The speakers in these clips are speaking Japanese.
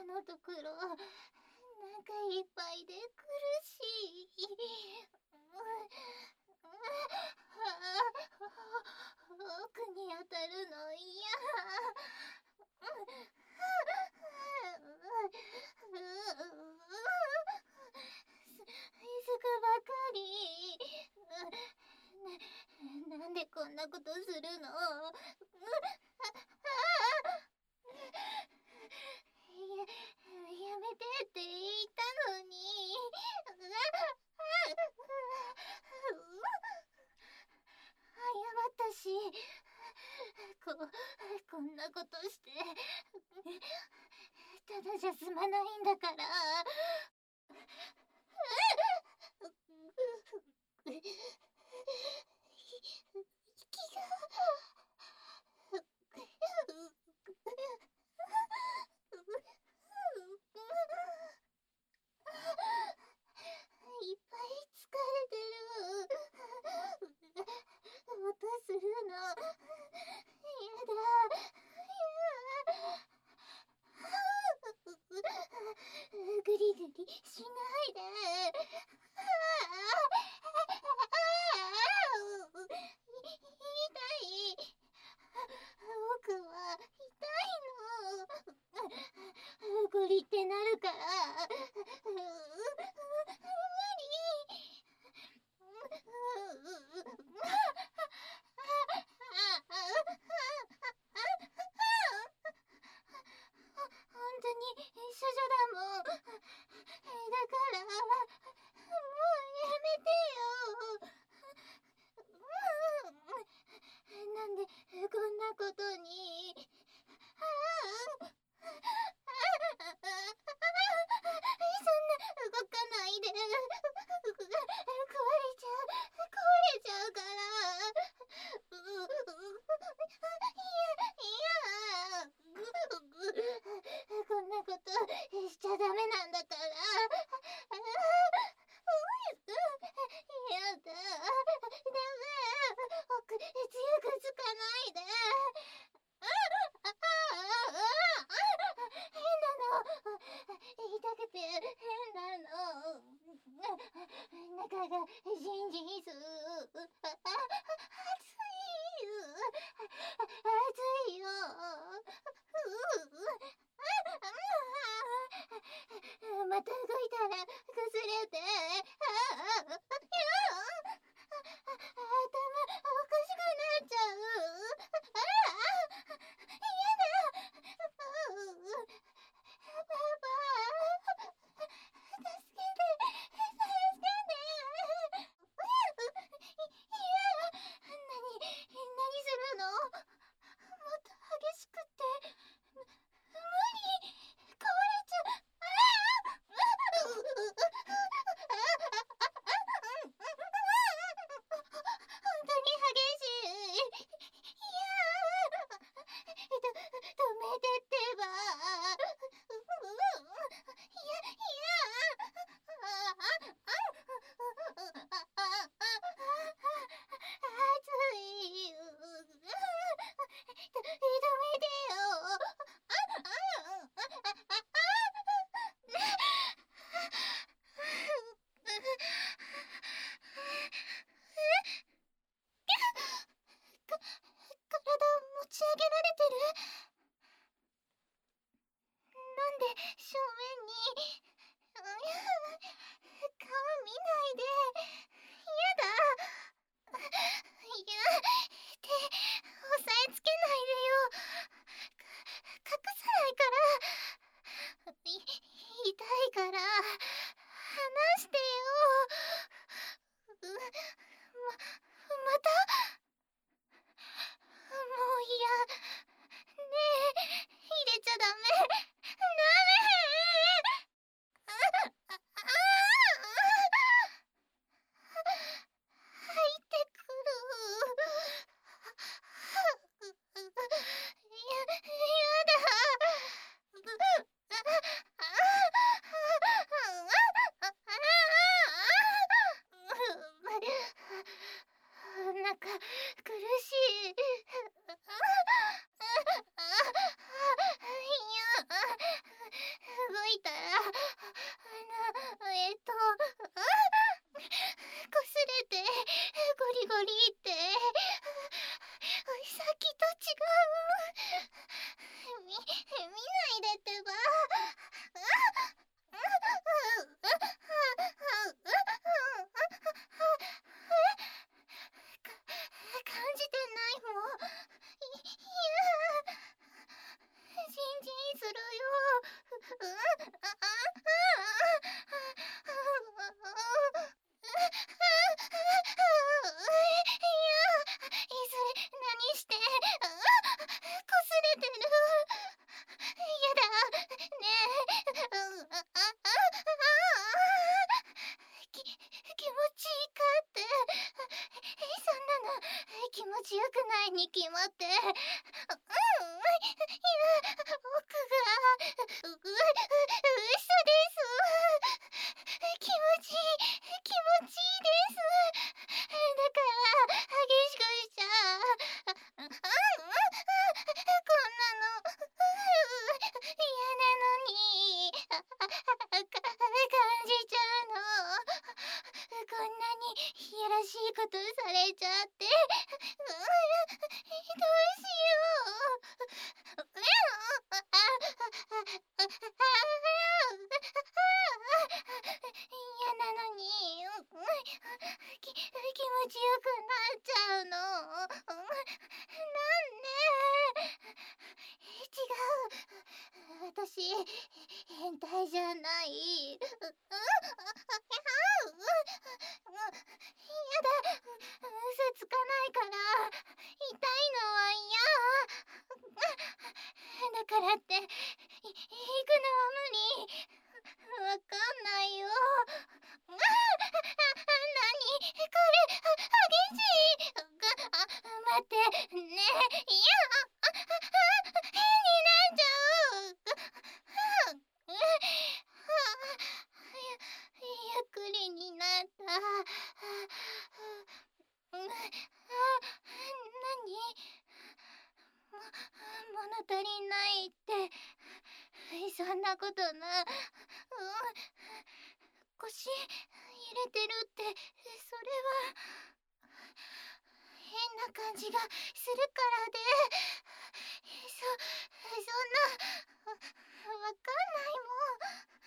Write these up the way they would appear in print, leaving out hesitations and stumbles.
のところなんかいっぱいで苦しい。奥に当たるの嫌。すぐばかり。なんでこんなことするの？やめてって言ったのに。謝ったし、こんなことしてただじゃ済まないんだから。息がいっぱい疲れてる。音するのやだ。グリグリしないで。痛い。奥は痛いの。ゴリってなるから。無理。本当に処女だもん。だからもうやめてよ。なんでこんなことに。そんな動かないで。壊れちゃうから。こんなことしちゃダメなんだから。やだ。ダメ。奥強くつかないで。変なの。痛くて変なの。中がジンジンする。熱いよ。また動いたら崩れて。頭おかしくなっちゃう。やだ。パパ、助けて。何するの？もっと激しくって。無理。壊れちゃう。本当に激しい。止めてってば。熱い。止めてよ。体持ち上げられてる？なんで正面に。顔見ないで。やだ。手押さえつけないでよ。隠さないから。痛いから離してよ。また？もう嫌。ねえ、入れちゃダメ。入ってくる。やだ。なんか苦しい。いや、 じてないもん。信心するよ。それ何してこすれてる。やだね気持ちいいかって。そんなの気持ちよくないに決まって。奥が嘘です。気持ちいいです。だから激しくしちゃこんなの嫌なのに感じちゃうの。こんなにいやらしいことされちゃってどうしよう。嫌なのに気持ちよくなっちゃうの。なんで。違う、私変態じゃない。やだ、嘘つかないから痛いのは嫌。だからって行くのは無理。わかんないよ。何これ激しい。待ってね。いや変になっちゃう。ゆっくりになった。何物足りないって。そんなことな。腰入れてるって、それは変な感じがするからで。そんなわかんないもん。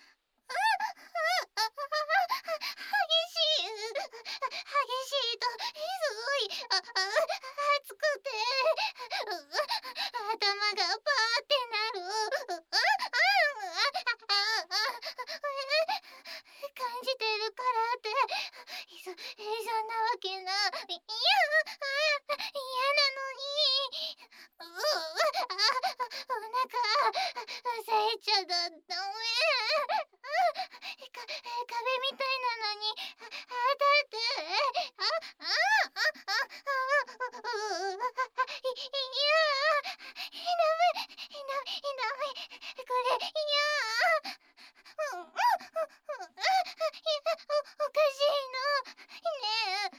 激しいとすごい熱くて頭がパーってなる。感じてるからってそんなわけな。嫌なのに。お腹押さえちゃダメ。壁みたいなのに当たって。これおかしいのね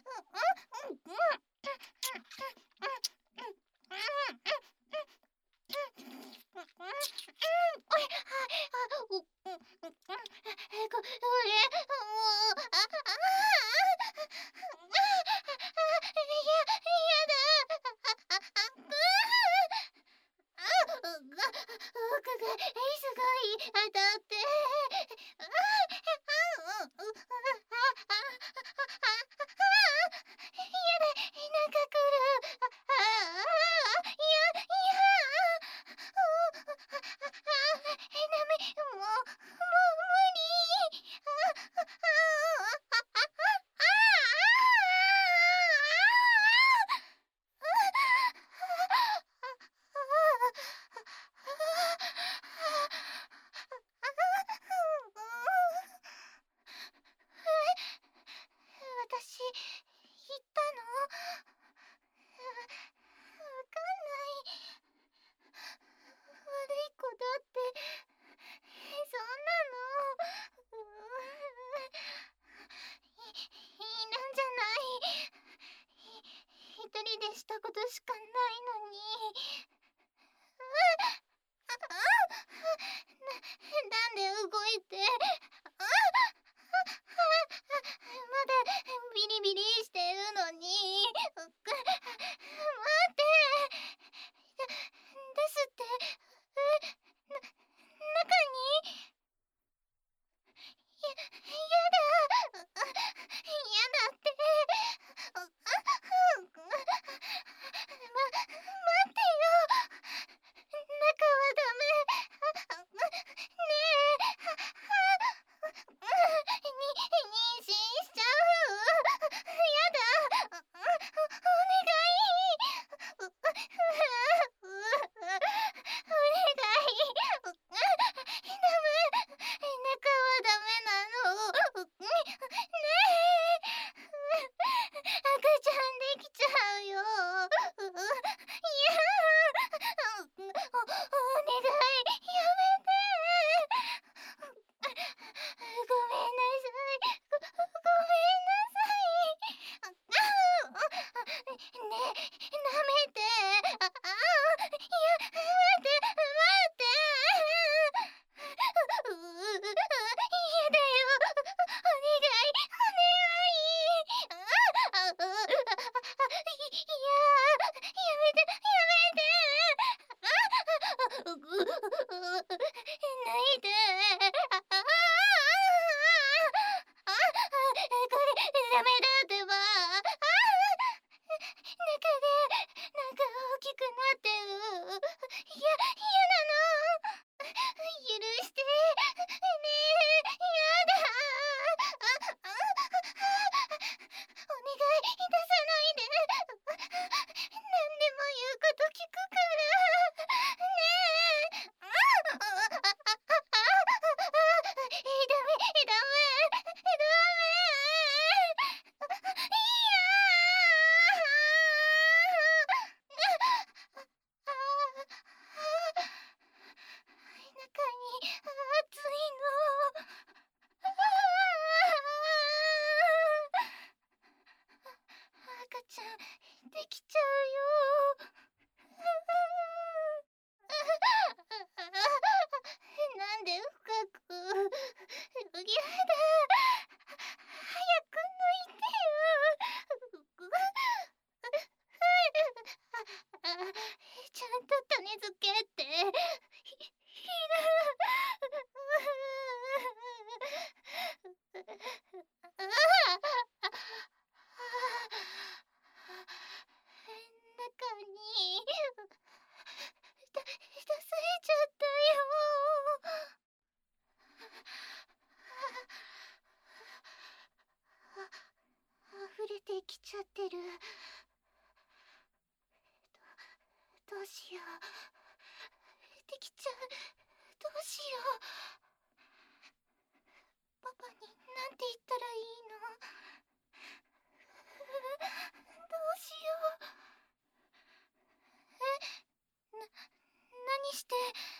奥がすごい当たって。なんか来る。ダメ、もう無理。私言ったの？わかんない。悪い子だって。そんなのなんじゃない。一人でしたことしかないのに。なんで動いて。まだビリビリしてるのに。待って。ですって。中に。やだって。 めて。いや、待って嫌だよ。お願い、お願い。いや、やめて、やめて。ないで。これダメだってば。中でなんか大きくなってる。嫌なの。許してねえ。やだ。お願い、出さないで。何でも言うこと聞くからねえ。ダメ。いや中に熱いの。赤ちゃんできちゃうよ。なんで深く。やだ。早く抜いてよ。ちゃんと種付けって。中に出されちゃったよ。溢れてきちゃってる。どうしよう。できちゃう。どうしよう。パパになんて言ったらいいの。どうしよう。何して